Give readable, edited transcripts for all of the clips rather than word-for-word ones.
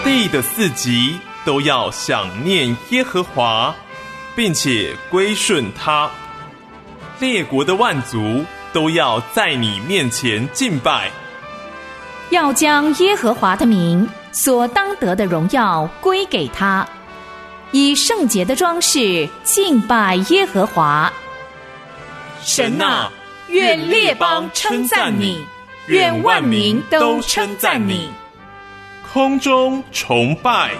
地的四极都要想念耶和华，并且归顺他。列国的万族都要在你面前敬拜， 要将耶和华的名所当得的荣耀归给他，以圣洁的装饰敬拜耶和华。神啊，愿列邦称赞你，愿万民都称赞你。 空中崇拜。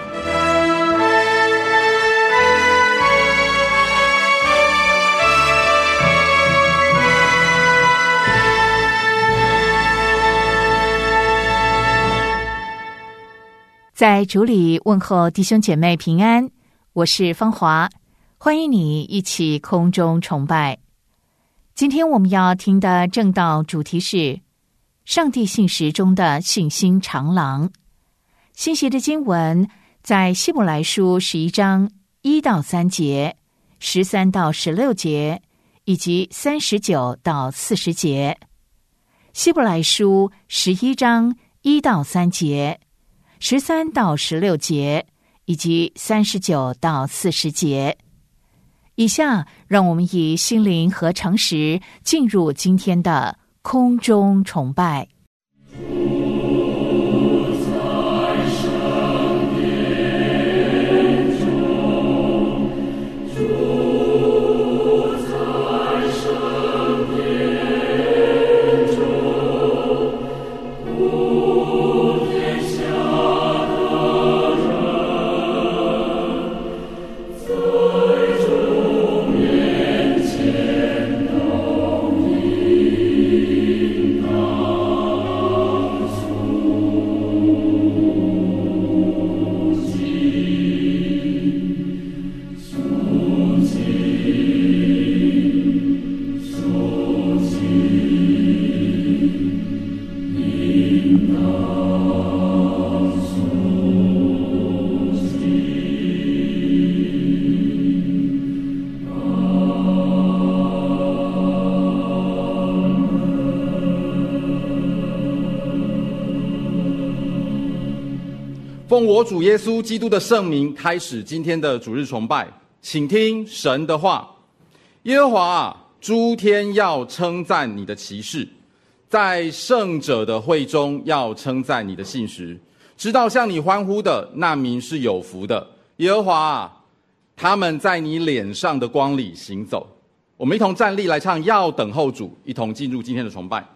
在主里问候弟兄姐妹平安，我是芳华，欢迎你一起空中崇拜。今天我们要听的正道主题是上帝信实中的信心长廊。信息的经文在希伯来书11章1到3节、13到16节以及39到40节。希伯来书11章1到3节、13到16节以及39到40节。以下让我们以心灵和诚实进入今天的空中崇拜。 奉我主耶稣基督的圣名开始今天的主日崇拜，请听神的话。耶和华啊，诸天要称赞你的奇事，在圣者的会中要称赞你的信实。知道向你欢呼的那民是有福的。耶和华啊，他们在你脸上的光里行走。我们一同站立来唱要等候主，一同进入今天的崇拜。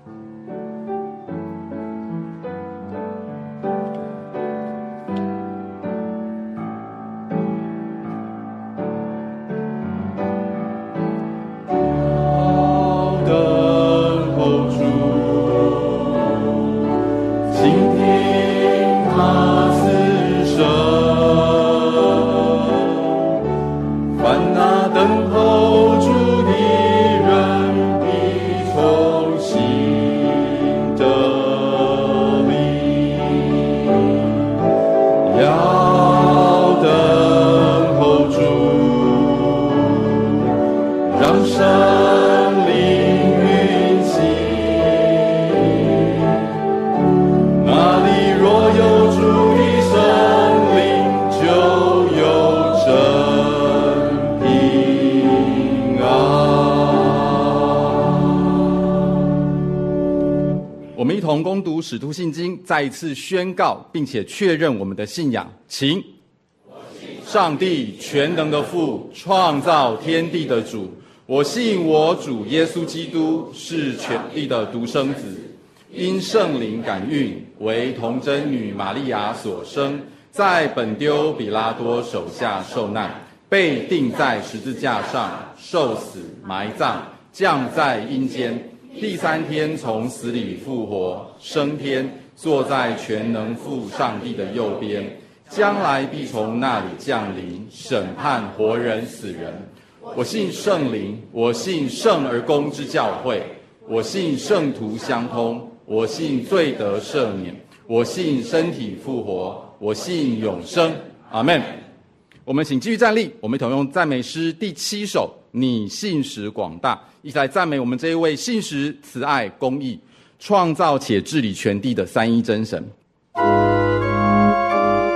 攻读使徒信经，再一次宣告并且确认我们的信仰。请，上帝全能的父，创造天地的主，我信我主耶稣基督是全地的独生子，因圣灵感孕，为童贞女玛利亚所生，在本丢比拉多手下受难，被钉在十字架上，受死埋葬，降在阴间，第3天从死里复活，升天，坐在全能父上帝的右边，将来必从那里降临，审判活人死人。我信圣灵，我信圣而公之教会，我信圣徒相通，我信罪得赦免，我信身体复活，我信永生。阿们。我们请继续站立，我们一同用赞美诗第7首你信实广大，一起来赞美我们这一位信实、慈爱、公义、创造且治理全地的三一真神。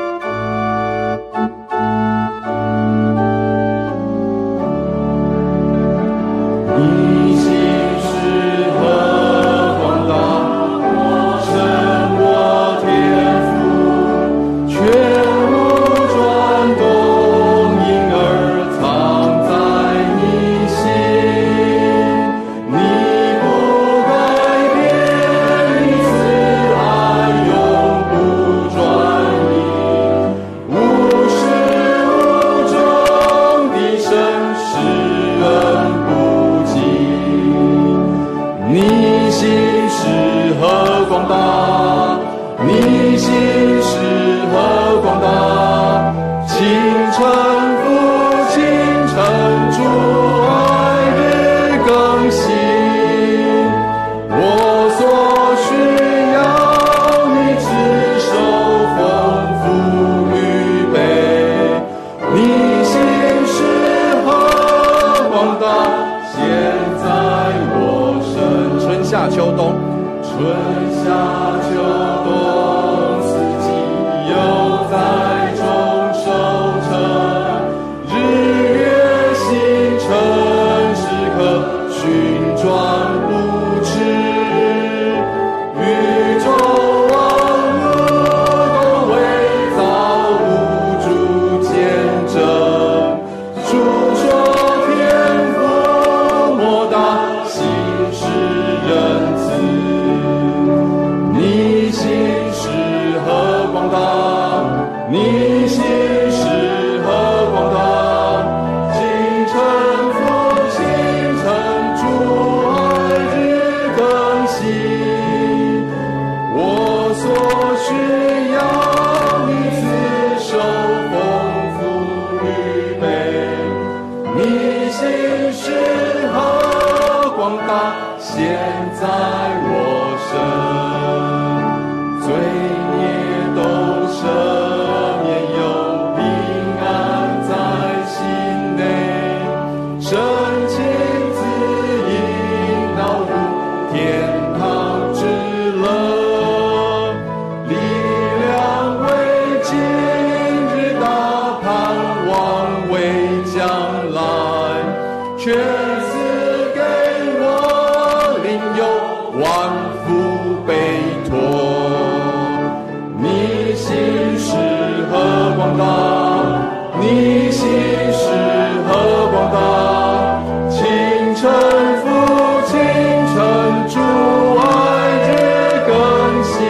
你心是何广大，清晨复清晨，主爱日更新。我所需要，你自手丰富预备。你心是何广大，现在我身，罪孽都赦免，有平安在心内，神亲自引导入天堂之乐，力量为今日大盼望为将来，却赐给我领有万福备托。你心是何广大，你心是何广大，清晨复清晨，主爱日更新。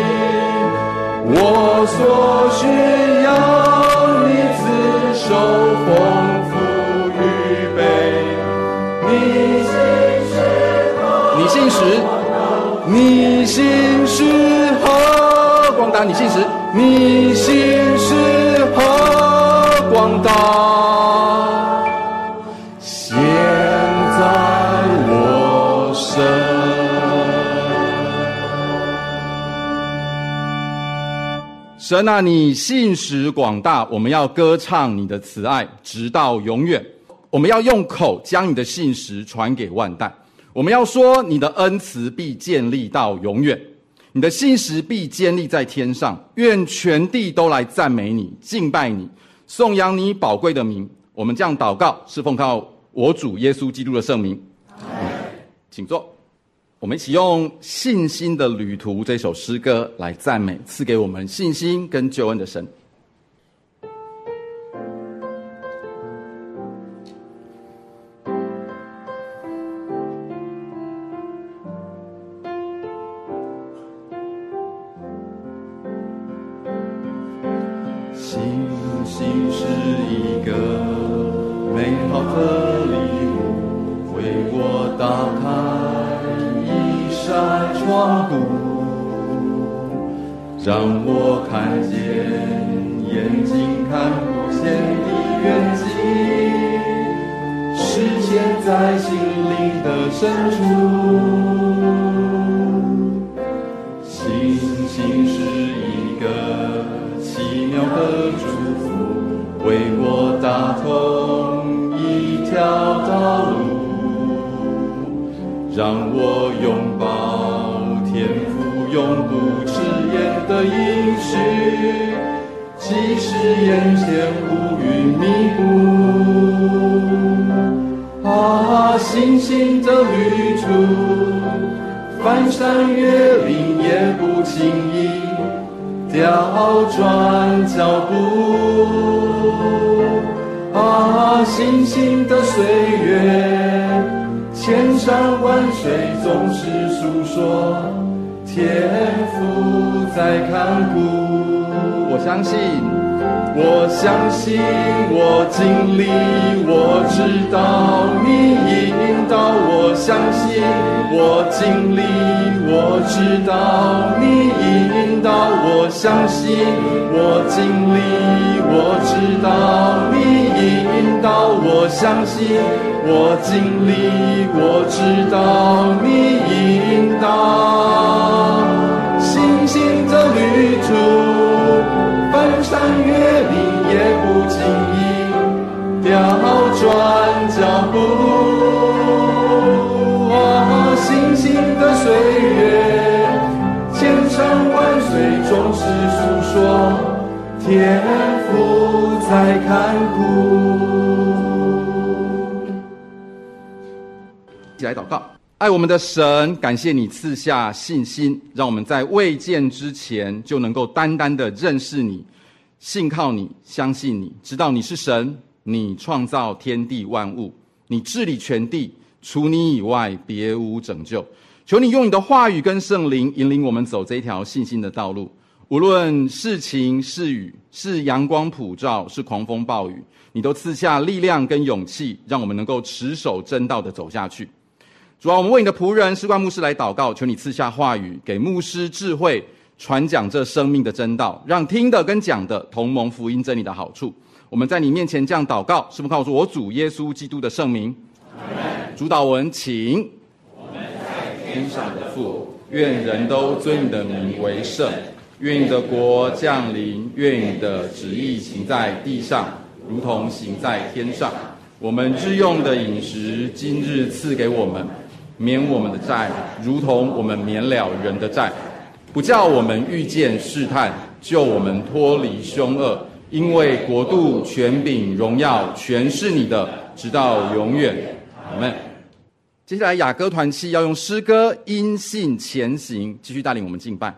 我所需要，你自手丰富预备。你信实，你信是何广大，你信实，你心是何广大，现在我身。神啊，你信实广大，我们要歌唱你的慈爱直到永远。我们要用口将你的信实传给万代，我们要说你的恩慈必建立到永远，你的信实必坚立在天上。愿全地都来赞美你，敬拜你，颂扬你宝贵的名。我们这样祷告，是奉靠我主耶稣基督的圣名。请坐。我们一起用《信心的旅途》这首诗歌来赞美赐给我们信心跟救恩的神。信心是一个美好的礼物，为我打开一扇窗户，让我看见眼睛看不见的远景，实现在心灵的深处。信心是一个奇妙的祝福，为我打通一条道路，让我拥抱天父永不迟延的应许，即使眼前乌云密布。啊，信心的旅途，翻山越岭也不轻易调转脚步。啊，信心的岁月，千山万水总是诉说天父在看顾。我相信，我相信，我经历，我知道你引导。我相信，我经历，我知道你引导。我相信，我经历，我知道你引导。我相信，我经历，我知道你引导。信心的旅途，翻山越岭也不轻易调转脚步。啊，信心的岁月，千山万水总是诉说天父在看顾。一起来祷告。爱我们的神，感谢你赐下信心，让我们在未见之前就能够单单的认识你，信靠你，相信你，知道你是神，你创造天地万物，你治理全地，除你以外别无拯救。求你用你的话语跟圣灵引领我们走这一条信心的道路。 无论是晴是雨，是阳光普照，是狂风暴雨，你都赐下力量跟勇气，让我们能够持守真道的走下去。主啊，我们为你的仆人士冠牧师来祷告，求你赐下话语，给牧师智慧，传讲这生命的真道，让听的跟讲的同蒙福音真理的好处。我们在你面前这样祷告，是不靠着我主耶稣基督的圣名。主导文，请。我们在天上的父，愿人都尊你的名为圣。愿你的国降临，愿你的旨意行在地上，如同行在天上。我们日用的饮食，今日赐给我们，免我们的债，如同我们免了人的债。不叫我们遇见试探，救我们脱离凶恶。因为国度、权柄、荣耀，全是你的，直到永远。阿们。接下来雅歌团契要用诗歌因信前行，继续带领我们敬拜。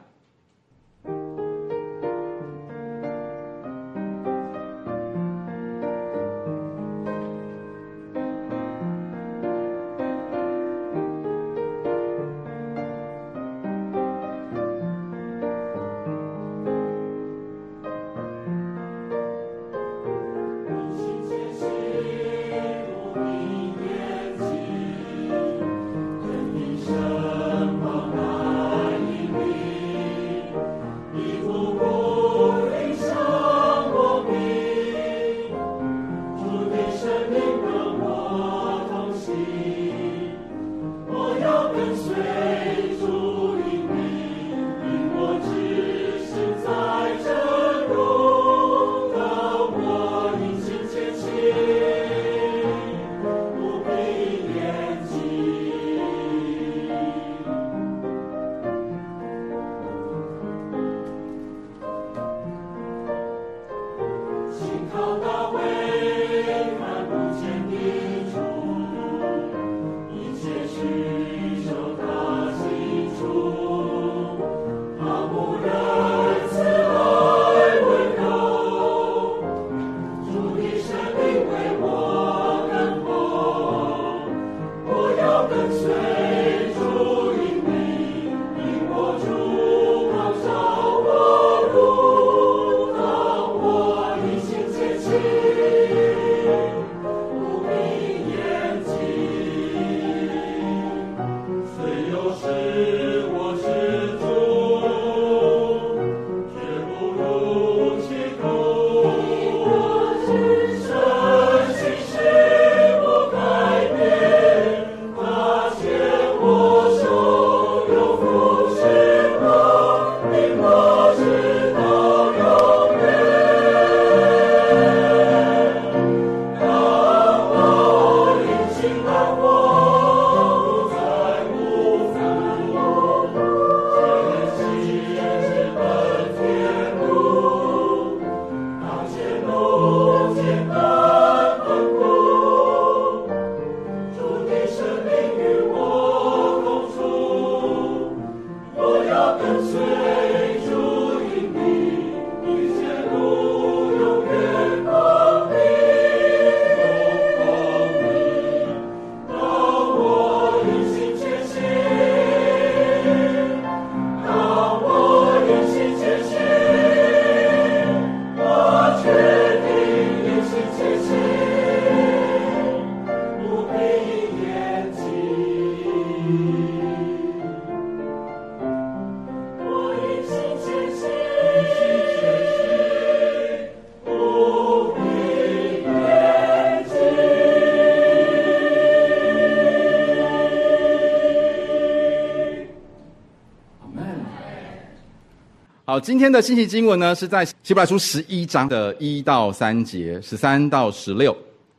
好，今天的信息经文呢，是在希伯来书11章的1到3节，13到16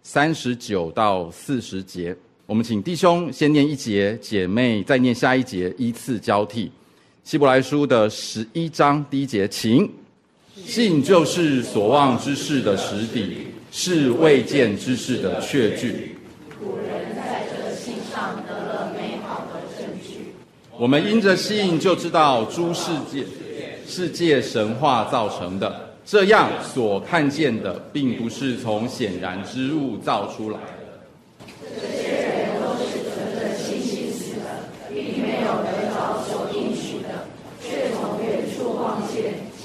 39到40节。我们请弟兄先念一节，姐妹再念下一节，依次交替。希伯来书的11章第1节，请。信就是所望之事的实底，是未见之事的确据。 古人在这信上得了美好的证据。 我们因着信就知道诸世界神话造成的，这样所看见的并不是从显然之物造出来的。 这些人都是存着信心死的，并没有得着所应许的，却从远处望见，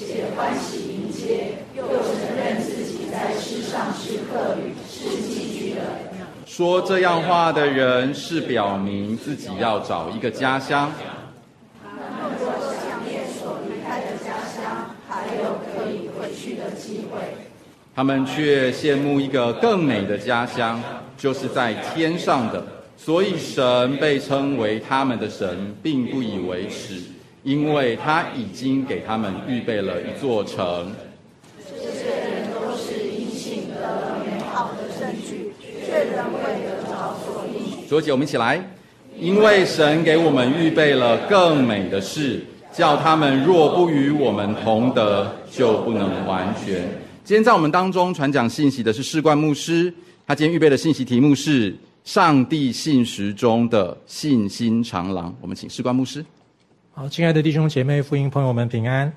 说这样话的人是表明自己要找一个家乡。 他们若想念所离开的家乡，还有可以回去的机会。 他们却羡慕一个更美的家乡，就是在天上的。所以神被称为他们的神，并不以为耻，因为他已经给他们预备了一座城。 这些人都是因信得了美好的证据，却仍未得着所应许。 所以我们一起来，因为神给我们预备了更美的事，叫他们若不与我们同得，就不能完全。今天在我们当中传讲信息的是士冠牧师，他今天预备的信息题目是上帝信实中的信心长廊。我们请士冠牧师。 好，亲爱的弟兄姐妹、福音朋友们平安。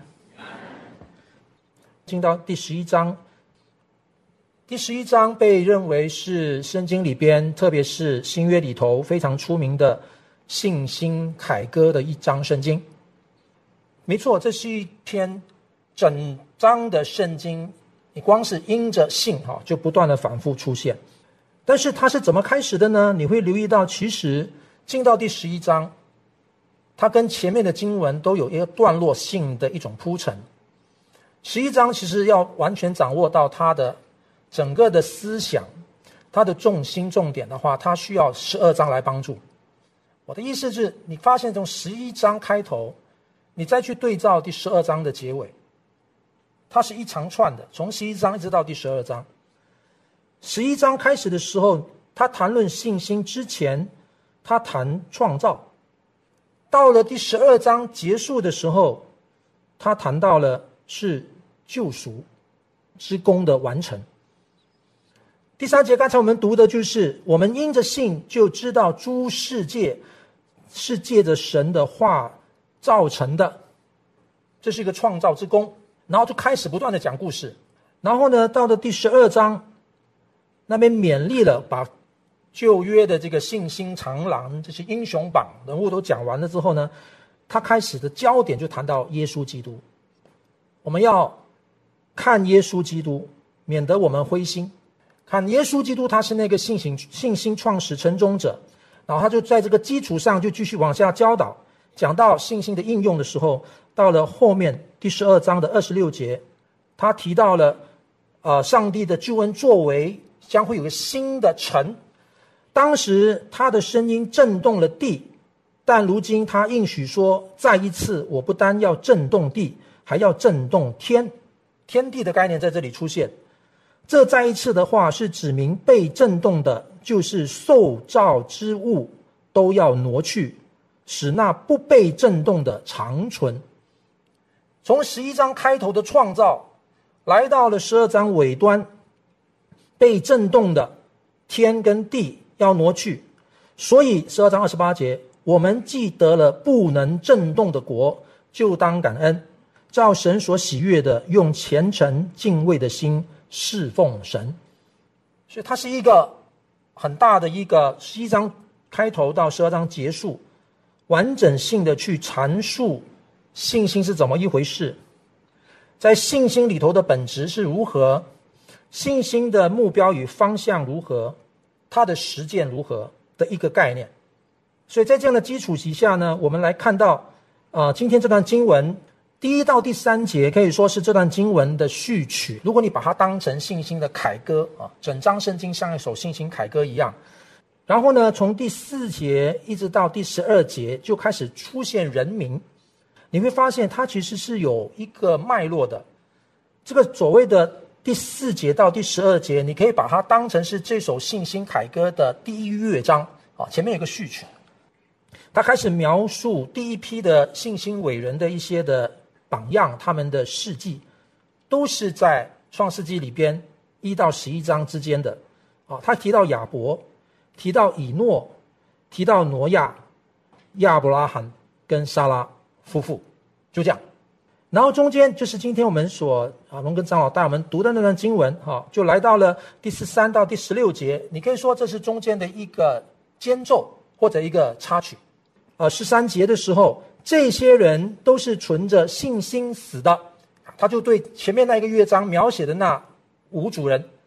进到第11章，第11章被认为是圣经里边，特别是新约里头非常出名的信心凯歌的一章圣经。没错，这是一篇整章的圣经，你光是因着信就不断的反复出现。但是它是怎么开始的呢？你会留意到，其实进到第11章，它跟前面的经文都有一个段落性的一种铺陈。11章其实要完全掌握到它的整个的思想，它的重心重点的话，它需要12章来帮助。我的意思是，你发现从11章开头，你再去对照第12章的结尾，它是一长串的，从11章一直到第12章。11章开始的时候，他谈论信心之前，他谈创造。到了第12章结束的时候，他谈到了是救赎之功的完成。第3节刚才我们读的就是我们因着信就知道诸世界是借着神的话造成的，这是一个创造之功。然后就开始不断的讲故事。然后呢，到了第12章那边勉励了，把旧约的这个信心长廊这些英雄榜人物都讲完了之后呢，他开始的焦点就谈到耶稣基督。我们要看耶稣基督，免得我们灰心。看耶稣基督，他是那个信心创始成终者。然后他就在这个基础上就继续往下教导，讲到信心的应用的时候，到了后面第12章的26节，他提到了上帝的救恩作为将会有个新的城。当时他的声音震动了地，但如今他应许说，再一次我不单要震动地，还要震动天。天地的概念在这里出现。这再一次的话是指明被震动的就是受造之物都要挪去，使那不被震动的长存。从11章开头的创造来到了12章尾端，被震动的天跟地要挪去。所以12章28节，我们既得了不能震动的国，就当感恩，照神所喜悦的，用虔诚敬畏的心侍奉神。所以它是一个很大的一个11章开头到12章结束，完整性的去阐述信心是怎么一回事，在信心里头的本质是如何，信心的目标与方向如何，它的实践如何的一个概念。所以在这样的基础之下呢，我们来看到今天这段经文第1到第3节可以说是这段经文的序曲。如果你把它当成信心的凯歌整章圣经像一首信心凯歌一样。然后呢，从第4节一直到第12节就开始出现人名。你会发现它其实是有一个脉络的。这个所谓的第4节到第12节，你可以把它当成是这首信心凯歌的第1乐章前面有个序曲。他开始描述第一批的信心伟人的一些的榜样，他们的事迹都是在创世纪里边1到11章之间的他提到亚伯，提到以诺，提到挪亚、亚伯拉罕跟撒拉夫妇，就这样。然后中间就是今天我们所龙根长老带我们读的那段经文就来到了第13到第16节。你可以说这是中间的一个间奏或者一个插曲。13节的时候，这些人都是存着信心死的。他就对前面那一个乐章描写的那5组人，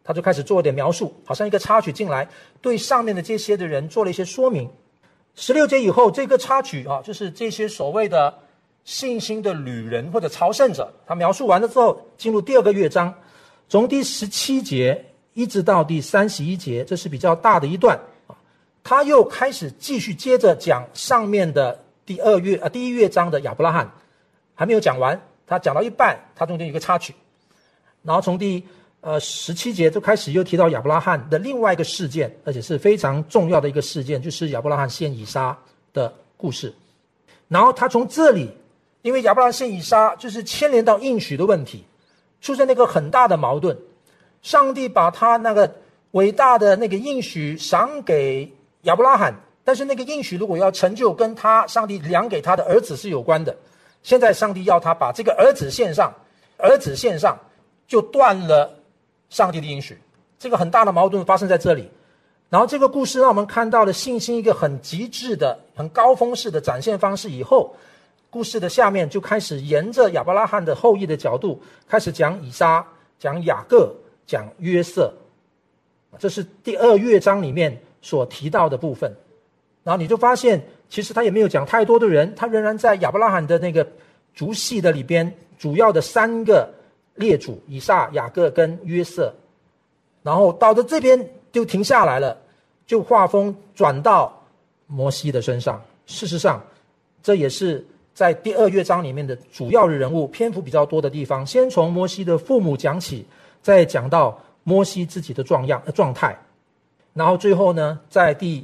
他就开始做一点描述，好像一个插曲进来，对上面的这些的人做了一些说明。16节以后，这个插曲就是这些所谓的信心的旅人或者朝圣者，他描述完了之后，进入第2个乐章，从第17节一直到第31节，这是比较大的一段。他又开始继续接着讲上面的第1乐章的亚伯拉罕，还没有讲完，他讲到一半，他中间有一个插曲，然后从第17节就开始又提到亚伯拉罕的另外一个事件，而且是非常重要的一个事件，就是亚伯拉罕献以撒的故事。然后他从这里，因为亚伯拉罕献以撒就是牵连到应许的问题，出现那个很大的矛盾。上帝把他那个伟大的那个应许赏给亚伯拉罕，但是那个应许如果要成就，跟上帝量给他的儿子是有关的。现在上帝要他把这个儿子献上，就断了上帝的应许。这个很大的矛盾发生在这里。然后这个故事让我们看到了信心一个很极致的、很高峰式的展现方式。以后故事的下面就开始沿着亚伯拉罕的后裔的角度，开始讲以撒、讲雅各、讲约瑟。这是第2乐章里面所提到的部分。然后你就发现其实他也没有讲太多的人，他仍然在亚伯拉罕的那个族系的里边，主要的3个列祖以撒、雅各跟约瑟。然后到了这边就停下来了，就画风转到摩西的身上。事实上这也是在第2乐章里面的主要的人物，篇幅比较多的地方。先从摩西的父母讲起，再讲到摩西自己的状态。然后最后呢，在第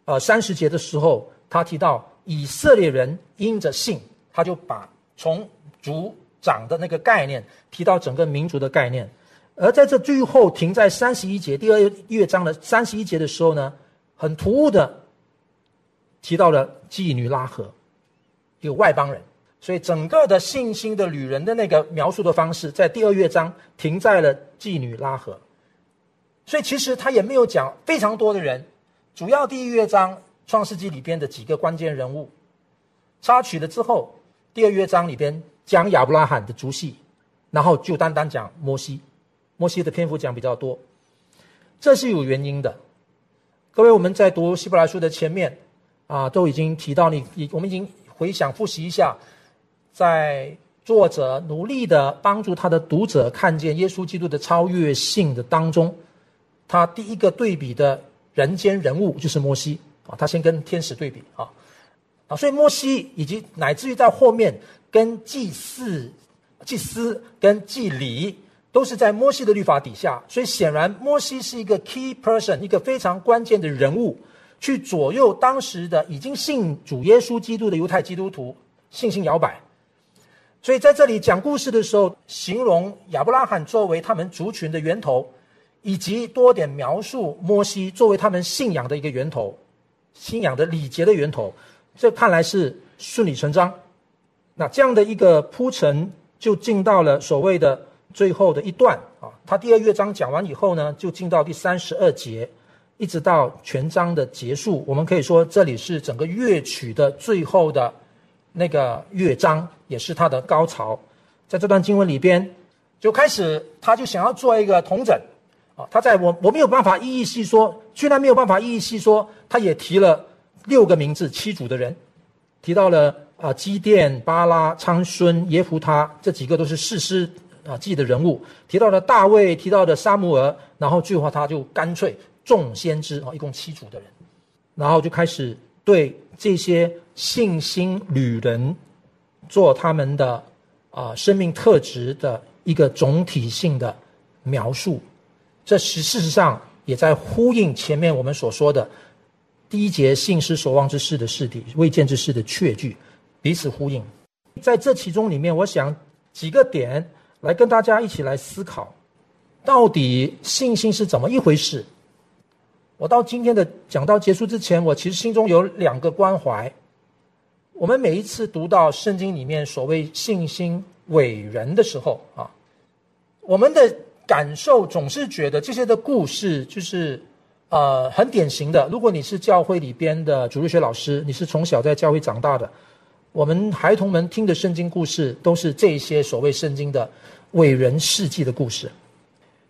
30节的时候，他提到以色列人因着信，他就把从族长的那个概念提到整个民族的概念。而在这最后停在31节，第2乐章的31节的时候呢，很突兀的提到了妓女拉合，一个外邦人。所以整个的信心的旅人的那个描述的方式，在第2乐章停在了妓女拉合。所以其实他也没有讲非常多的人，主要第1乐章创世纪里边的几个关键人物，插曲了之后，第2乐章里边讲亚伯拉罕的族系，然后就单单讲摩西的篇幅讲比较多。这是有原因的。各位，我们在读希伯来书的前面都已经提到，我们已经回想复习一下，在作者努力的帮助他的读者看见耶稣基督的超越性的当中，他第一个对比的人间人物就是摩西他先跟天使对比所以摩西以及乃至于在后面跟祭司跟祭礼都是在摩西的律法底下。所以显然摩西是一个 key person， 一个非常关键的人物，去左右当时的已经信主耶稣基督的犹太基督徒信心摇摆。所以在这里讲故事的时候，形容亚伯拉罕作为他们族群的源头，以及多点描述摩西作为他们信仰的一个源头，信仰的礼节的源头。这看来是顺理成章。那这样的一个铺陈就进到了所谓的最后的一段他第2乐章讲完以后呢，就进到第32节，一直到全章的结束。我们可以说这里是整个乐曲的最后的那个乐章，也是它的高潮。在这段经文里边就开始，他就想要做一个统整他在我没有办法一一细说，居然没有办法一一细说，他也提了6个名字7组的人，提到了基甸、巴拉、参孙、耶弗他，这几个都是士师记的人物，提到了大卫，提到了撒母耳，然后最后他就干脆众先知一共7组的人，然后就开始对这些信心旅人做他们的生命特质的一个总体性的描述。这事实上也在呼应前面我们所说的第1节信是所望之事的实底，未见之事的确据，彼此呼应。在这其中里面，我想几个点来跟大家一起来思考，到底信心是怎么一回事。我到今天的讲道结束之前，我其实心中有2个关怀。我们每一次读到圣经里面所谓信心伟人的时候我们的感受总是觉得这些的故事就是很典型的。如果你是教会里边的主日学老师，你是从小在教会长大的，我们孩童们听的圣经故事都是这些所谓圣经的伟人事迹的故事。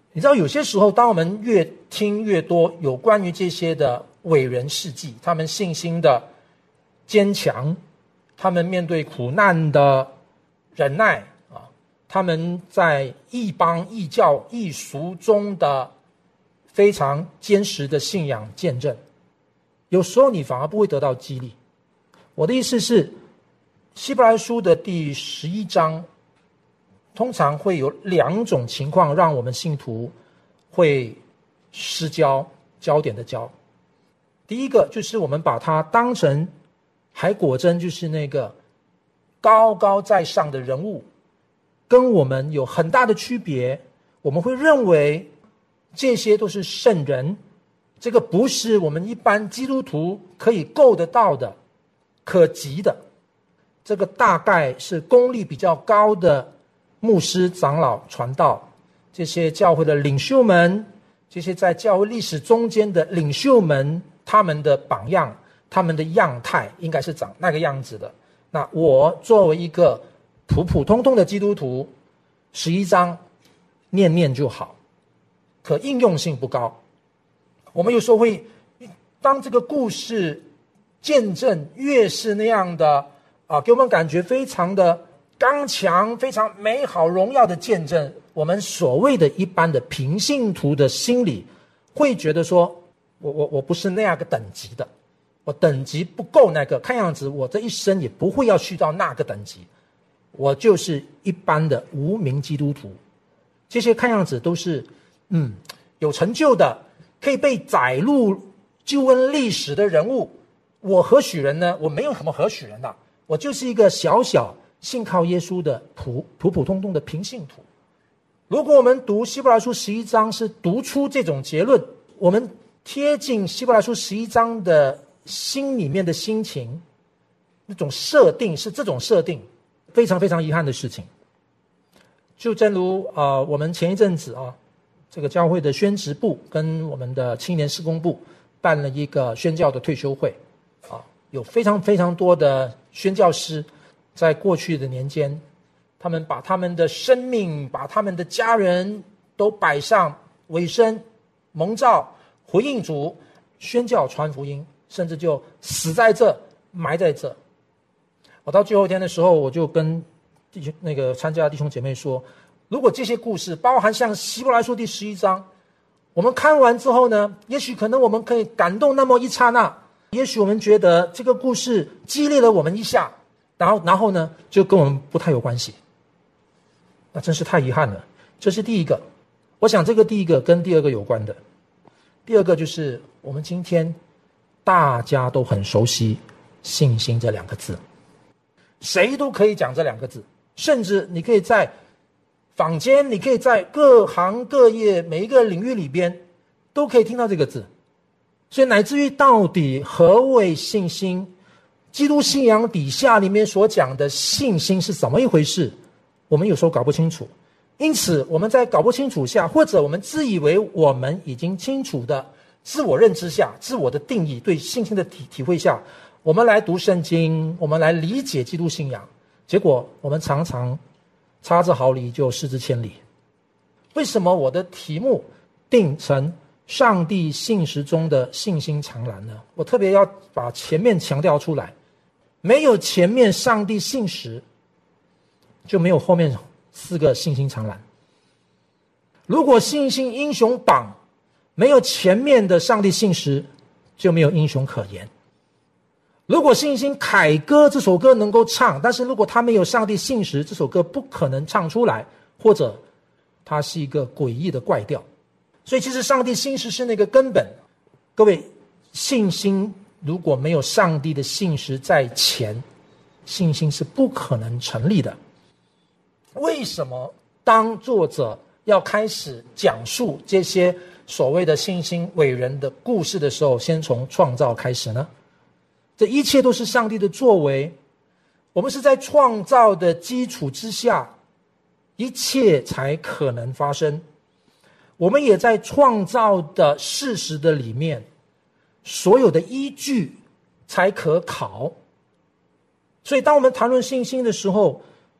你知道有些时候，当我们越听越多有关于这些的伟人事迹，他们信心的坚强，他们面对苦难的忍耐啊，他们在异邦异教异俗中的非常坚实的信仰见证，有时候你反而不会得到激励。我的意思是，希伯来书的第11章通常会有2种情况让我们信徒会失焦点的焦。第一个就是我们把它当成海果真，就是那个高高在上的人物，跟我们有很大的区别。我们会认为这些都是圣人，这个不是我们一般基督徒可以够得到的、可及的。这个大概是功力比较高的牧师、长老、传道，这些教会的领袖们，这些在教会历史中间的领袖们，他们的榜样，他们的样态应该是长那个样子的。那我作为一个普普通通的基督徒，11章念念就好，可应用性不高。我们有时候会当这个故事见证越是那样的给我们感觉非常的刚强、非常美好荣耀的见证，我们所谓的一般的平信徒的心里会觉得说，我不是那样个等级的，我等级不够那个，看样子我这一生也不会要去到那个等级，我就是一般的无名基督徒。这些看样子都是有成就的，可以被载入救恩历史的人物。我何许人呢？我没有什么何许人啊，我就是一个小小信靠耶稣的普通通的平信徒。如果我们读希伯来书11章是读出这种结论，我们贴近希伯来书11章的心里面的心情，那种设定是这种设定，非常非常遗憾的事情。就正如我们前一阵子这个教会的宣职部跟我们的青年事工部办了一个宣教的退休会有非常非常多的宣教师，在过去的年间，他们把他们的生命，把他们的家人都摆上委身蒙召回应主，宣教传福音，甚至就死在这埋在这。我到最后一天的时候，我就跟参加的弟兄姐妹说，如果这些故事包含像希伯来书第11章，我们看完之后呢，也许可能我们可以感动那么一刹那，也许我们觉得这个故事激励了我们一下，然后呢就跟我们不太有关系，那真是太遗憾了。这是第一个。我想这个第一个跟第二个有关的。第二个就是我们今天大家都很熟悉信心这2个字，谁都可以讲这2个字，甚至你可以在坊间，你可以在各行各业每一个领域里边都可以听到这个字。所以乃至于到底何谓信心，基督信仰底下里面所讲的信心是怎么一回事，我们有时候搞不清楚。因此我们在搞不清楚下，或者我们自以为我们已经清楚的自我认知下，自我的定义对信心的体会下，我们来读圣经，我们来理解基督信仰，结果我们常常差之毫厘就失之千里。为什么我的题目定成上帝信实中的信心长廊呢？我特别要把前面强调出来，没有前面上帝信实，就没有后面4个信心长廊。如果信心英雄榜没有前面的上帝信实，就没有英雄可言。如果信心凯歌这首歌能够唱，但是如果它没有上帝信实，这首歌不可能唱出来，或者它是一个诡异的怪调。所以其实上帝信实是那个根本。各位，信心如果没有上帝的信实在前，信心是不可能成立的。为什么当作者要开始讲述这些所谓的信心伟人的故事的时候，先从创造开始呢？这一切都是上帝的作为，我们是在创造的基础之下，一切才可能发生。我们也在创造的事实的里面，所有的依据才可考。所以当我们谈论信心的时候，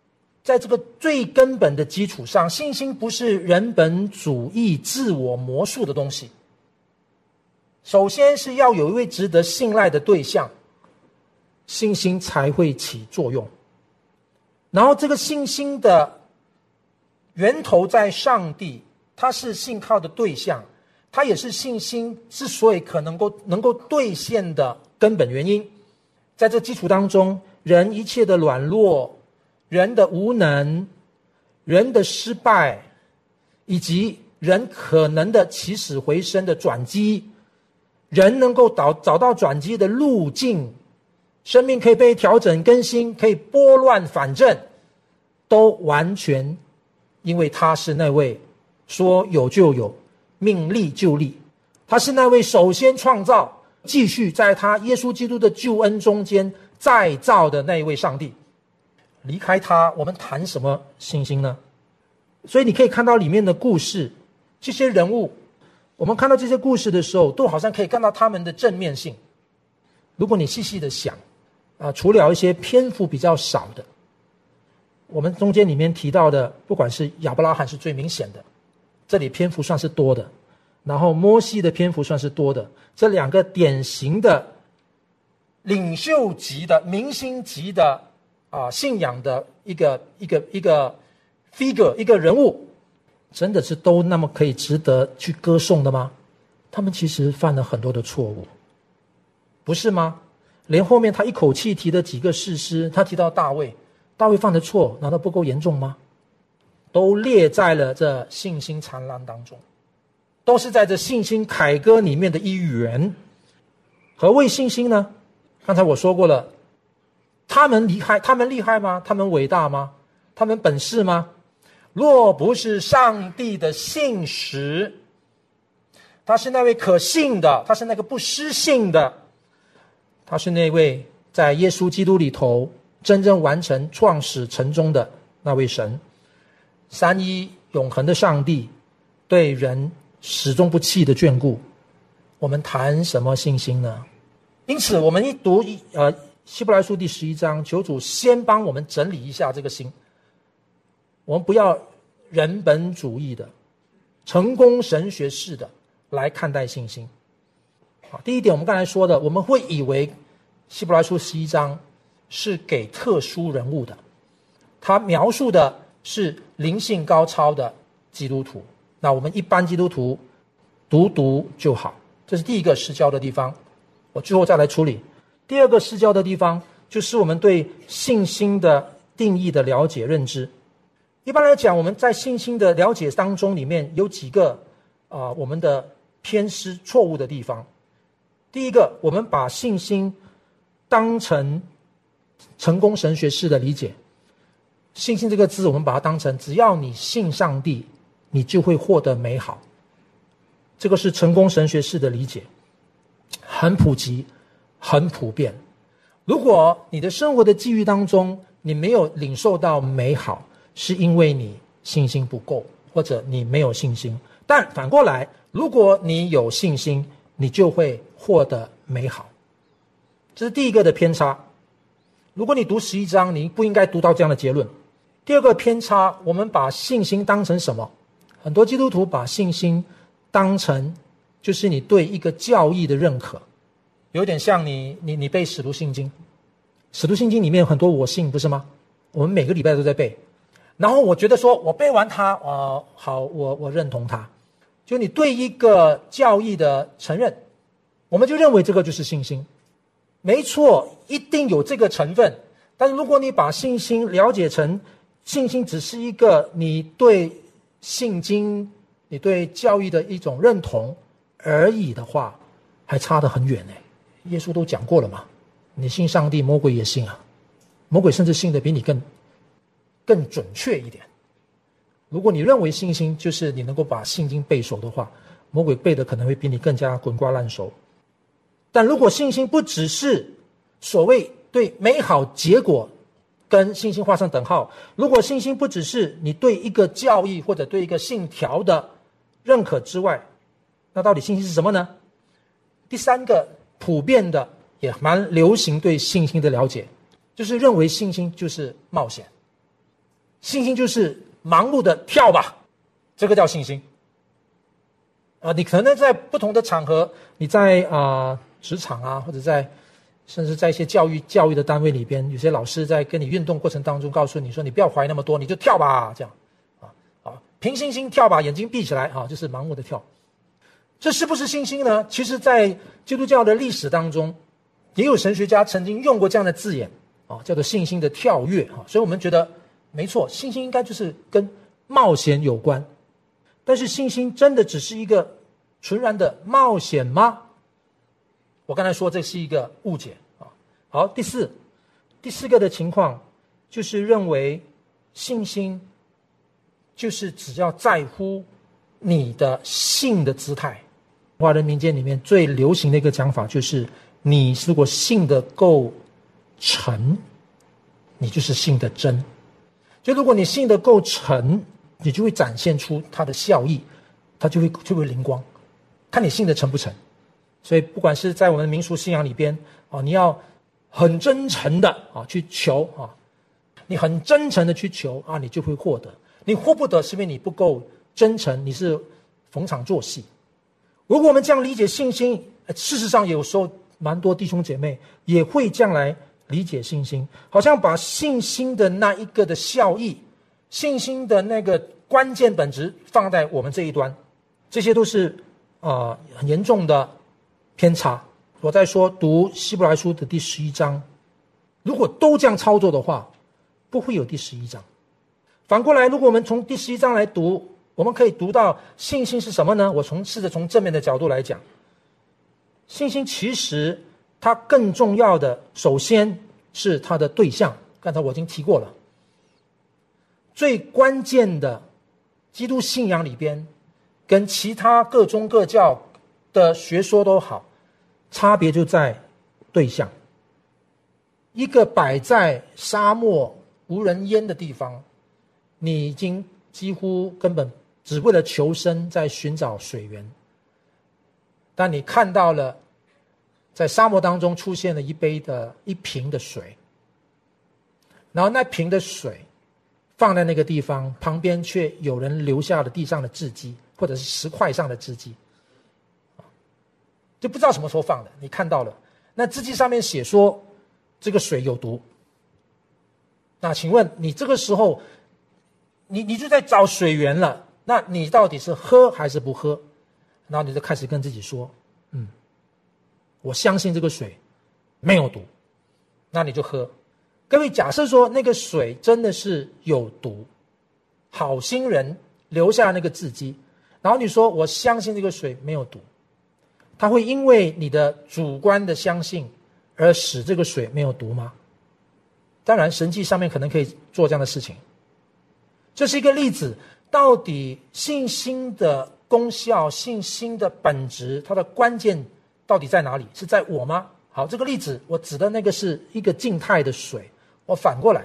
在这个最根本的基础上，信心不是人本主义自我魔术的东西。首先是要有一位值得信赖的对象，信心才会起作用。然后这个信心的源头在上帝，他是信靠的对象，他也是信心之所以可能够兑现的根本原因。在这基础当中，人一切的软弱，人的无能，人的失败，以及人可能的起死回生的转机，人能够找到转机的路径，生命可以被调整更新，可以拨乱反正，都完全因为他是那位说有就有，命立就立，他是那位首先创造，继续在他耶稣基督的救恩中间再造的那一位上帝。离开他，我们谈什么信心呢？所以你可以看到里面的故事，这些人物，我们看到这些故事的时候，都好像可以看到他们的正面性。如果你细细的想，除了一些篇幅比较少的，我们中间里面提到的，不管是亚伯拉罕是最明显的，这里篇幅算是多的，然后摩西的篇幅算是多的，这两个典型的领袖级的明星级的信仰的一个 figure， 一个人物，真的是都那么可以值得去歌颂的吗？他们其实犯了很多的错误，不是吗？连后面他一口气提的几个士师，他提到大卫犯的错难道不够严重吗？都列在了这信心长廊当中，都是在这信心凯歌里面的一员。何谓信心呢？刚才我说过了，他们厉害吗？他们伟大吗？他们本事吗？若不是上帝的信实，他是那位可信的，他是那个不失信的，他是那位在耶稣基督里头真正完成创始成终的那位神，三一永恒的上帝，对人始终不弃的眷顾。我们谈什么信心呢？因此我们一读希伯来书第11章，求主先帮我们整理一下这个心。我们不要人本主义的成功神学式的来看待信心。第一点，我们刚才说的，我们会以为希伯来书11章是给特殊人物的，他描述的是灵性高超的基督徒，那我们一般基督徒读就好，这是第一个失焦的地方，我最后再来处理。第二个失焦的地方，就是我们对信心的定义的了解认知。一般来讲，我们在信心的了解当中，里面有几个我们的偏失错误的地方。第一个，我们把信心当成成功神学式的理解。信心这个字，我们把它当成只要你信上帝，你就会获得美好。这个是成功神学式的理解，很普及，很普遍。如果你的生活的际遇当中，你没有领受到美好，是因为你信心不够，或者你没有信心。但反过来，如果你有信心，你就会获得美好。这是第一个的偏差。如果你读11章，你不应该读到这样的结论。第二个偏差，我们把信心当成什么？很多基督徒把信心当成就是你对一个教义的认可，有点像你背使徒信经，使徒信经里面有很多我信，不是吗？我们每个礼拜都在背，然后我觉得说我背完它好，我认同它，就你对一个教义的承认，我们就认为这个就是信心。没错，一定有这个成分，但是如果你把信心了解成信心只是一个你对信经、你对教义的一种认同而已的话，还差得很远呢。耶稣都讲过了嘛，你信上帝，魔鬼也信啊，魔鬼甚至信的比你更准确一点。如果你认为信心就是你能够把信经背熟的话，魔鬼背的可能会比你更加滚瓜烂熟。但如果信心不只是所谓对美好结果跟信心画上等号，如果信心不只是你对一个教义或者对一个信条的认可之外，那到底信心是什么呢？第三个普遍的也蛮流行对信心的了解，就是认为信心就是冒险。 信心就是盲目的跳吧，这个叫信心。你可能在不同的场合，你在职场啊，或者甚至在一些教育的单位里边，有些老师在跟你运动过程当中告诉你说，你不要怀疑那么多，你就跳吧，这样凭信心跳吧，眼睛闭起来就是盲目的跳。这是不是信心呢？其实在基督教的历史当中，也有神学家曾经用过这样的字眼叫做信心的跳跃所以我们觉得没错，信心应该就是跟冒险有关。但是信心真的只是一个纯然的冒险吗？我刚才说这是一个误解好，第四个的情况就是认为信心就是只要在乎你的信的姿态。华人民间里面最流行的一个讲法就是，你如果信得够诚，你就是信得真。就如果你信得够诚，你就会展现出它的效益，它就会灵光，看你信得诚不诚。所以不管是在我们民俗信仰里边你要很真诚的去求你很真诚的去求你就会获得。你获不得是因为你不够真诚，你是逢场作戏。如果我们这样理解信心，事实上有时候蛮多弟兄姐妹也会这样来理解信心，好像把信心的那一个的效益，信心的那个关键本质放在我们这一端，这些都是很严重的偏差。我在说读希伯来书的第11章，如果都这样操作的话，不会有第11章。反过来，如果我们从第11章来读，我们可以读到信心是什么呢？我试着从正面的角度来讲，信心其实它更重要的，首先是它的对象。刚才我已经提过了，最关键的基督信仰里边，跟其他各宗各教的学说都好，差别就在对象。一个摆在沙漠无人烟的地方，你已经几乎根本只为了求生在寻找水源，但你看到了在沙漠当中出现了一瓶的水，然后那瓶的水放在那个地方，旁边却有人留下了地上的字迹，或者是石块上的字迹，就不知道什么时候放的，你看到了那字迹上面写说这个水有毒。那请问你这个时候你就在找水源了，那你到底是喝还是不喝？然后你就开始跟自己说我相信这个水没有毒，那你就喝。各位，假设说那个水真的是有毒，好心人留下那个字迹，然后你说我相信这个水没有毒，它会因为你的主观的相信而使这个水没有毒吗？当然神迹上面可能可以做这样的事情。这是一个例子，到底信心的功效，信心的本质，它的关键到底在哪里？是在我吗？好，这个例子我指的那个是一个静态的水，我反过来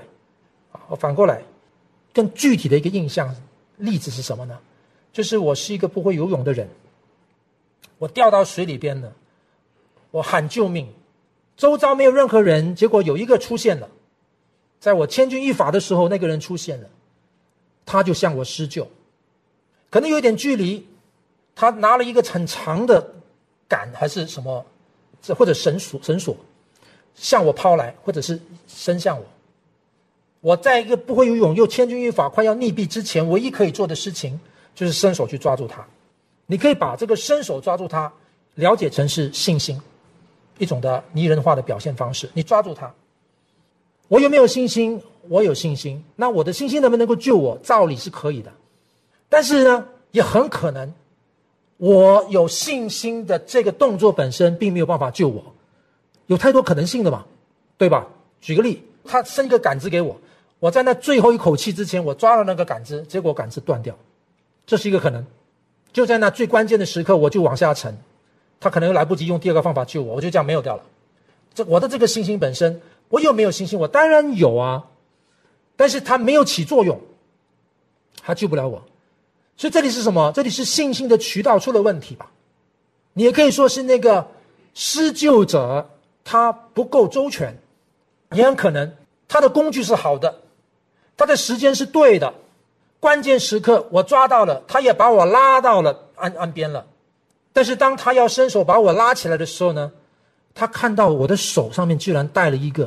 更具体的一个印象例子是什么呢？就是我是一个不会游泳的人，我掉到水里边了，我喊救命，周遭没有任何人，结果有一个出现了，在我千钧一发的时候，那个人出现了，他就向我施救，可能有点距离，他拿了一个很长的杆还是什么，或者绳索向我抛来，或者是伸向我。我在一个不会游泳又千钧一发快要溺毙之前，唯一可以做的事情就是伸手去抓住他。你可以把这个伸手抓住他了解成是信心，一种的拟人化的表现方式。你抓住他，我有没有信心？我有信心。那我的信心能不能够救我？照理是可以的，但是呢，也很可能我有信心的这个动作本身并没有办法救我，有太多可能性的嘛，对吧？举个例，他伸一个杆子给我，我在那最后一口气之前，我抓了那个杆子，结果杆子断掉，这是一个可能。就在那最关键的时刻，我就往下沉，他可能来不及用第二个方法救我，我就这样没有掉了。我的这个信心本身，我有没有信心？我当然有啊，但是它没有起作用，它救不了我。所以这里是什么？这里是信心的渠道出了问题吧？你也可以说是那个施救者他不够周全，也很可能他的工具是好的， 他的时间是对的，关键时刻我抓到了，他也把我拉到了岸边了。但是当他要伸手把我拉起来的时候呢，他看到我的手上面居然戴了一个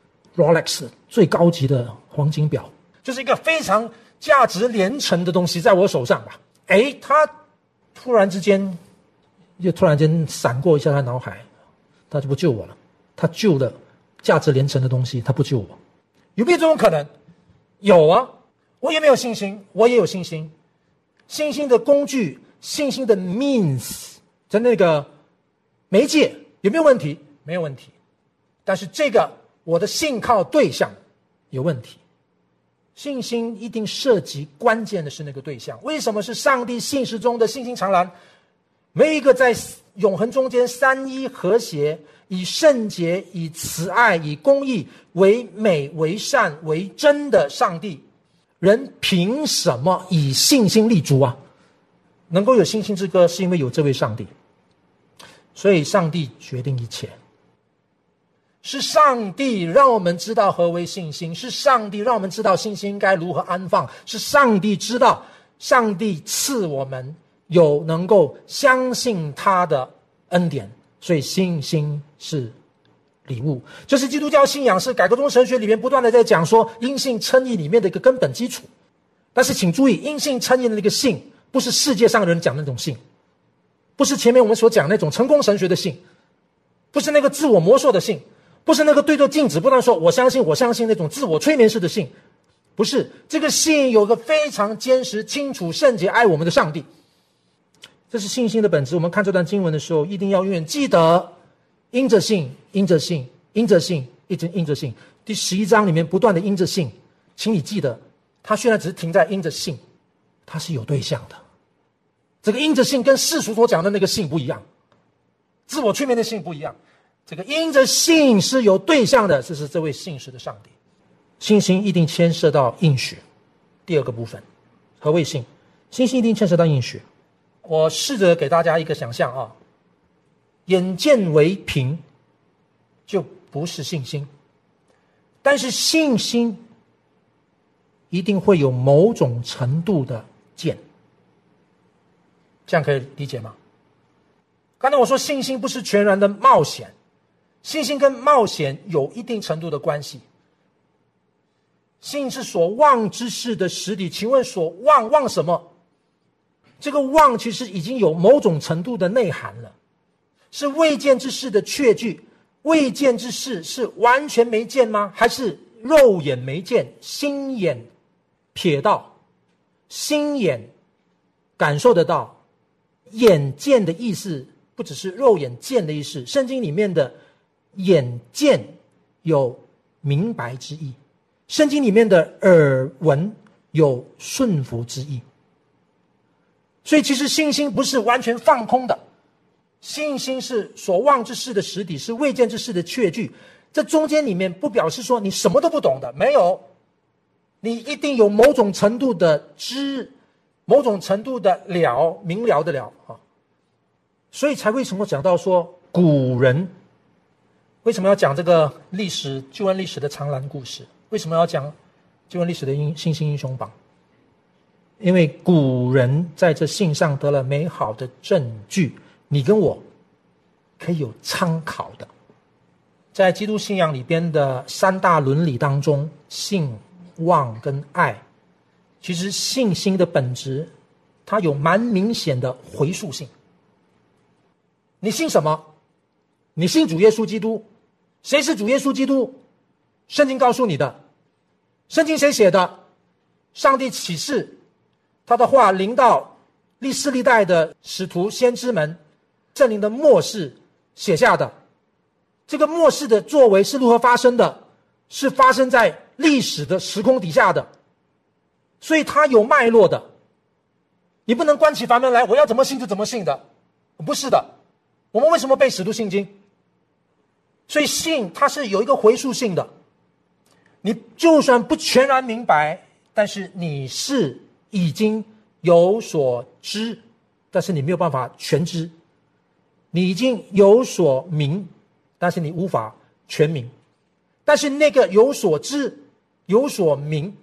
Rolex 最高级的黄金表，就是一个非常价值连城的东西在我手上吧。他突然间闪过一下他脑海，他就不救我了，他救了价值连城的东西，他不救我。有没有这种可能？有啊，我也没有信心，我也有信心。信心的工具，信心的 means 的那个媒介有没有问题？没有问题。但是这个我的信靠对象有问题。信心一定涉及关键的是那个对象。为什么是上帝信实中的信心长廊？没有一个在永恒中间三一和谐，以圣洁、以慈爱、以公义为美、为善、为真的上帝，人凭什么以信心立足啊？能够有信心之歌，是因为有这位上帝。所以上帝决定一切，是上帝让我们知道何为信心，是上帝让我们知道信心该如何安放，是上帝知道，上帝赐我们有能够相信他的恩典。所以信心是礼物，这是基督教信仰，是改革宗神学里面不断的在讲说因信称义里面的一个根本基础。但是请注意，因信称义的那个信不是世界上人讲的那种信，不是前面我们所讲那种成功神学的信，不是那个自我魔术的信，不是那个对着镜子不断说我相信我相信那种自我催眠式的信。不是，这个信有个非常坚实清楚圣洁爱我们的上帝，这是信心的本质。我们看这段经文的时候一定要永远记得，因着信，因着信，因着信，一直因着信。第11章里面不断的因着信，请你记得，它虽然只是停在因着信，它是有对象的。这个因着信跟世俗所讲的那个信不一样，自我催眠的信不一样。这个因着信是有对象的，这是这位信实的上帝。信心一定牵涉到应许。第二个部分，何谓信？信心一定牵涉到应许。我试着给大家一个想象啊，眼见为凭就不是信心，但是信心一定会有某种程度的见，这样可以理解吗？刚才我说信心不是全然的冒险，信心跟冒险有一定程度的关系。信是所望之事的实底，请问所望什么？这个望其实已经有某种程度的内涵了，是未见之事的确据。未见之事是完全没见吗？还是肉眼没见，心眼瞥到，心眼感受得到？眼见的意思不只是肉眼见的意思，圣经里面的眼见有明白之意，圣经里面的耳闻有顺服之意。所以其实信心不是完全放空的，信心是所望之事的实底，是未见之事的确据。这中间里面不表示说你什么都不懂的，没有，你一定有某种程度的知，某种程度的了，明了的了啊。所以才为什么讲到说古人为什么要讲这个历史救恩历史的长蓝故事？为什么要讲救恩历史的信心英雄榜？因为古人在这信上得了美好的证据，你跟我可以有参考的。在基督信仰里边的三大伦理当中，信、望跟爱，其实信心的本质它有蛮明显的回溯性。你信什么？你信主耶稣基督。谁是主耶稣基督？圣经告诉你的。圣经谁写的？上帝启示他的话临到历世历代的使徒先知们，圣灵的默示写下的。这个默示的作为是如何发生的？是发生在历史的时空底下的，所以它有脉络的。你不能关起房门来，我要怎么信就怎么信的，不是的。我们为什么背使徒信经？所以信它是有一个回溯性的。你就算不全然明白，但是你是已经有所知，但是你没有办法全知。你已经有所明，但是你无法全明。但是那个有所知有所明，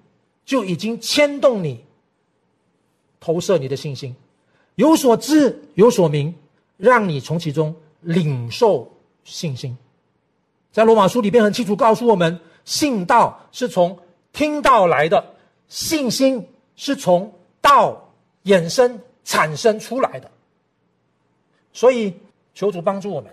就已经牵动你投射你的信心，有所知有所明，让你从其中领受信心。在罗马书里边很清楚告诉我们，信道是从听道来的，信心是从道衍生产生出来的。所以求主帮助我们，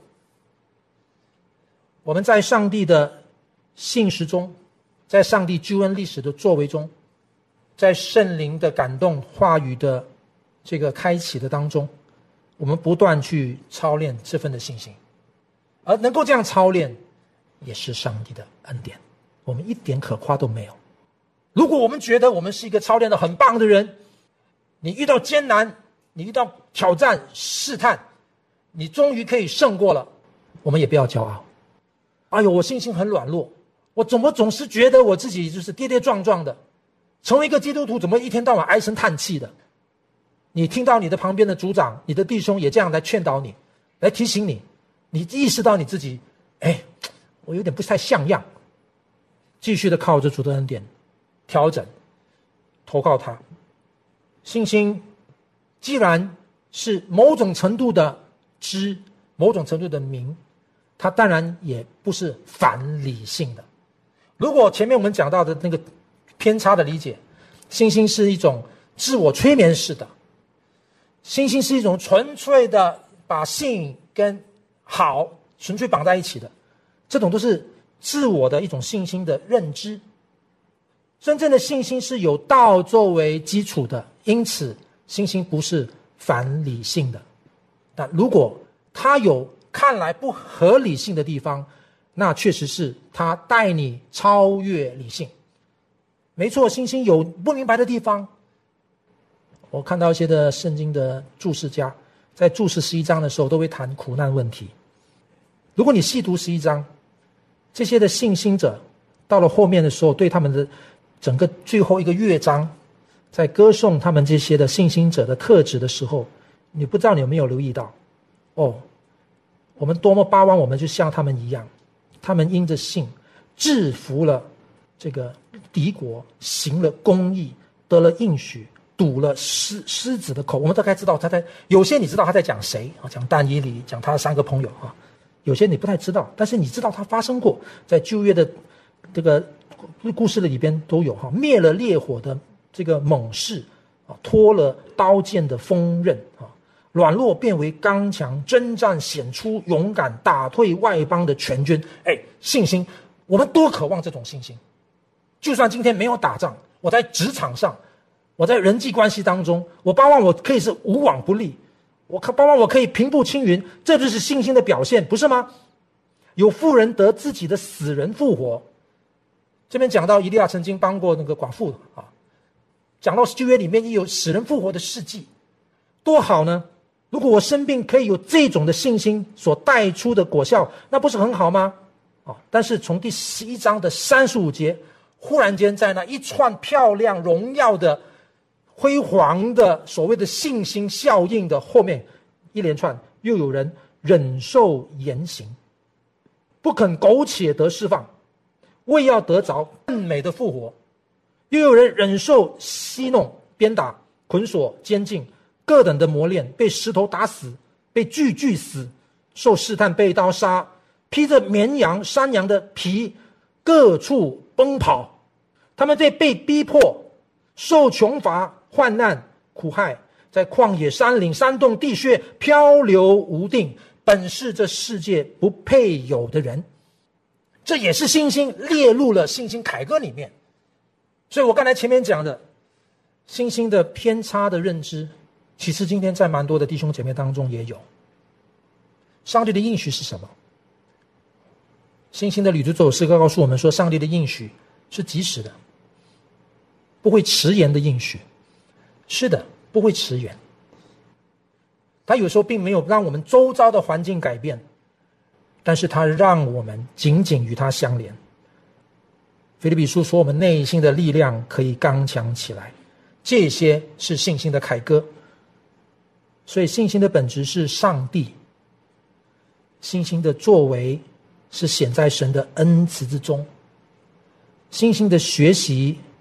我们在上帝的信实中，在上帝救恩历史的作为中，在圣灵的感动话语的这个开启的当中，我们不断去操练这份的信心，而能够这样操练也是上帝的恩典，我们一点可夸都没有。如果我们觉得我们是一个操练的很棒的人，你遇到艰难，你遇到挑战试探，你终于可以胜过了，我们也不要骄傲。哎呦，我信心很软弱，我怎么总是觉得我自己就是跌跌撞撞的，成为一个基督徒怎么一天到晚唉声叹气的。你听到你的旁边的组长，你的弟兄也这样来劝导你，来提醒你，你意识到你自己我有点不太像样，继续的靠着主的恩典调整，投靠他。信心既然是某种程度的知，某种程度的明，它当然也不是反理性的。如果前面我们讲到的那个偏差的理解，信心是一种自我催眠式的，信心是一种纯粹的把信跟好纯粹绑在一起的，这种都是自我的一种信心的认知。真正的信心是有道作为基础的，因此信心不是反理性的。但如果它有看来不合理性的地方，那确实是它带你超越理性。没错，信心有不明白的地方。我看到一些的圣经的注释家在注释11章的时候都会谈苦难问题。如果你细读11章，这些的信心者到了后面的时候，对他们的整个最后一个乐章，在歌颂他们这些的信心者的特质的时候，你不知道你有没有留意到，我们多么巴望我们就像他们一样，他们因着信制服了这个敌国，行了公义，得了应许，堵了狮子的口。我们大概知道他在，有些你知道他在讲谁啊？讲但以理，讲他的3个朋友啊。有些你不太知道，但是你知道他发生过，在旧约的这个故事的里边都有哈，灭了烈火的这个猛士啊，脱了刀剑的锋刃啊，软弱变为刚强，征战显出勇敢，打退外邦的全军。信心，我们多渴望这种信心。就算今天没有打仗，我在职场上，我在人际关系当中，我巴望我可以是无往不利，我巴望我可以平步青云，这就是信心的表现，不是吗？有妇人得自己的死人复活，这边讲到以利亚曾经帮过那个寡妇啊，讲到旧约里面也有死人复活的事迹，多好呢！如果我生病可以有这种的信心所带出的果效，那不是很好吗？但是从第11章的35节，忽然间在那一串漂亮荣耀的辉煌的所谓的信心效应的后面，一连串又有人忍受严刑，不肯苟且得释放，为要得着更美的复活；又有人忍受戏弄、鞭打、捆锁、监禁，各等的磨练，被石头打死，被锯死，受试探，被刀杀，披着绵羊、山羊的皮，各处奔跑。他们被逼迫，受穷乏、患难、苦害，在旷野、山岭、山洞、地穴漂流无定，本是这世界不配有的人。这也是信心列入了信心凯歌里面。所以我刚才前面讲的信心的偏差的认知，其实今天在蛮多的弟兄姐妹当中也有。上帝的应许是什么？信心的旅途走诗歌告诉我们说，上帝的应许是及时的，不会迟延的应许。是的，不会迟延。他有时候并没有让我们周遭的环境改变，但是他让我们紧紧与他相连。腓立比书说，我们内心的力量可以刚强起来，这些是信心的凯歌。所以信心的本质是上帝，信心的作为是显在神的恩慈之中，信心的学习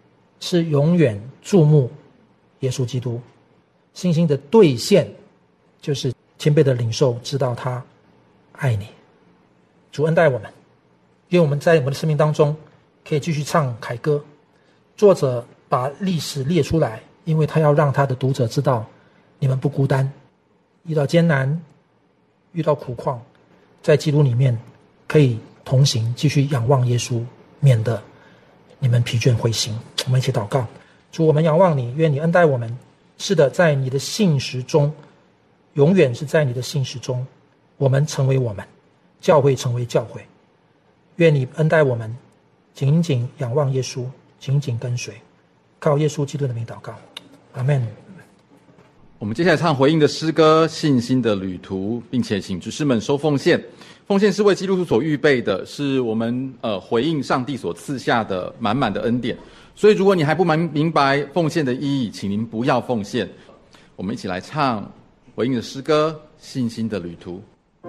是永远注目耶稣基督，信心的兑现就是谦卑的领受，知道他爱你。主恩待我们，愿我们在我们的生命当中可以继续唱凯歌。作者把历史列出来，因为他要让他的读者知道你们不孤单，遇到艰难，遇到苦况，在基督里面可以同行，继续仰望耶稣，免得你们疲倦灰心。我们一起祷告。主，我们仰望你，愿你恩待我们。是的，在你的信实中，永远是在你的信实中，我们成为我们，教会成为教会。愿你恩待我们，紧紧仰望耶稣，紧紧跟随，靠耶稣基督的名祷告，阿们。 我们接下来唱回应的诗歌《信心的旅途》，并且请执事们收奉献。奉献是为基督徒所预备的，是我们回应上帝所赐下的满满的恩典。所以如果你还不明白奉献的意义，请您不要奉献。我们一起来唱回应的诗歌《信心的旅途》。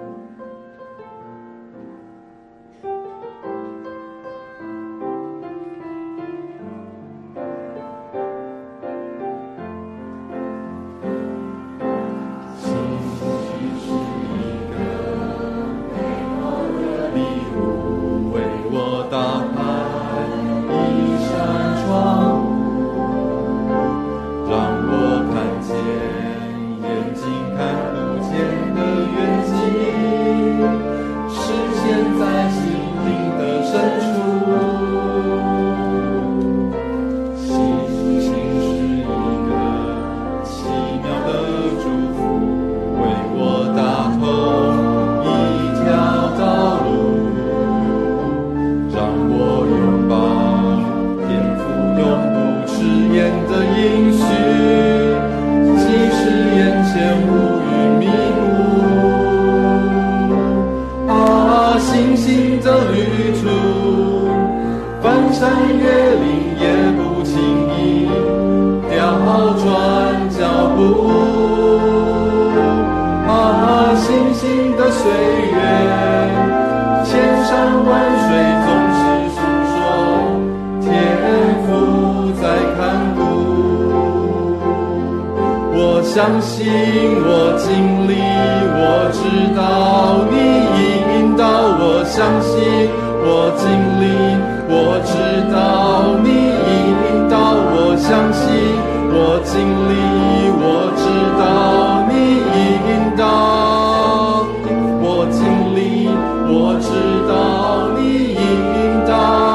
相信我经历，我知道你引导我，相信我经历，我知道你引导我，相信我经历，我知道你引导我经历，我知道你引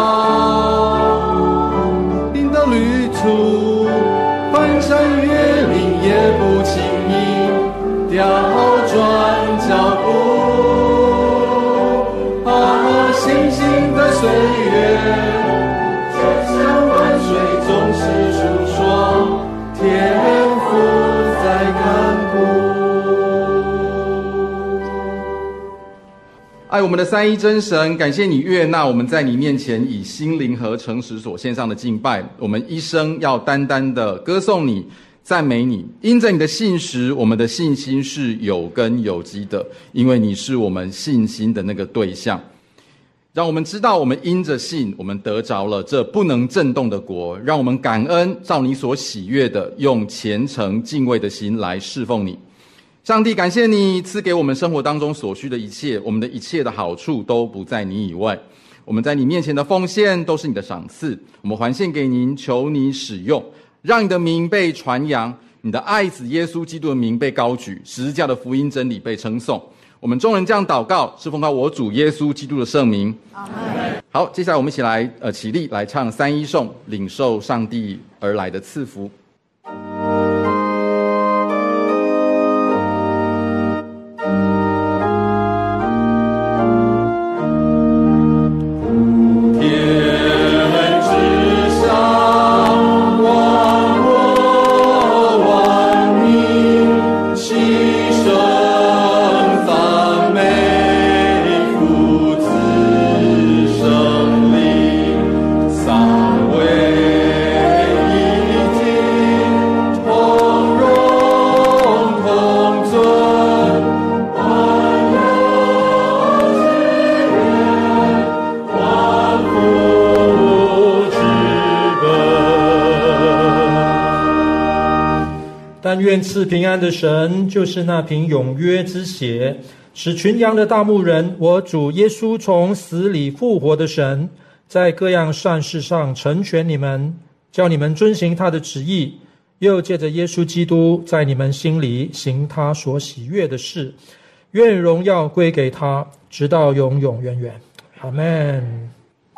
导你的旅途，翻山越岭也不轻易调转脚步，星星的岁月，千山万水总是诉说天父在看顾。 爱我们的三一真神，感谢你悦纳我们在你面前以心灵和诚实所献上的敬拜。我们一生要单单的歌颂你，赞美你，因着你的信实，我们的信心是有根有基的，因为你是我们信心的那个对象。让我们知道我们因着信，我们得着了这不能震动的国，让我们感恩，照你所喜悦的，用虔诚敬畏的心来侍奉你。上帝，感谢你赐给我们生活当中所需的一切，我们的一切的好处都不在你以外，我们在你面前的奉献都是你的赏赐，我们还献给您，求你使用，让你的名被传扬，你的爱子耶稣基督的名被高举，十字架的福音真理被称颂。我们众人这样祷告，是奉靠我主耶稣基督的圣名。阿们。好，接下来我们一起来起立来唱三一颂，领受上帝而来的赐福。 上为一天。 愿赐平安的神，就是那凭永约之血使群羊的大牧人，我主耶稣从死里复活的神，在各样善事上成全你们，叫你们遵行他的旨意，又借着耶稣基督在你们心里行他所喜悦的事，愿荣耀归给他，直到永永远远。阿们。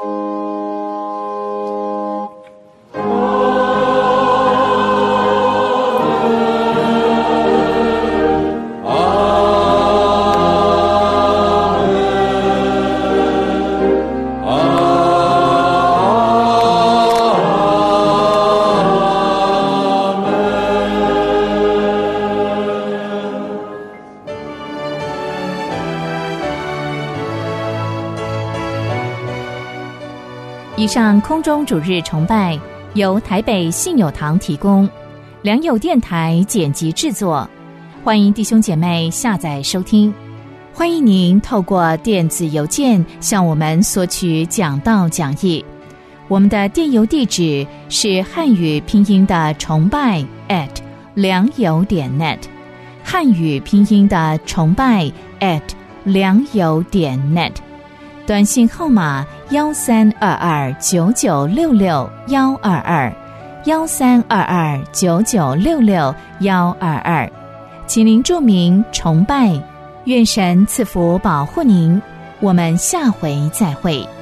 以上空中主日崇拜由台北信友堂提供，良友电台剪辑制作，欢迎弟兄姐妹下载收听。欢迎您透过电子邮件向我们索取讲道讲义，我们的电邮地址是汉语拼音的崇拜良友.net， 汉语拼音的崇拜良友.net，短信号码1322996122，1322996622，请您注明崇拜。愿神赐福保护您，我们下回再会。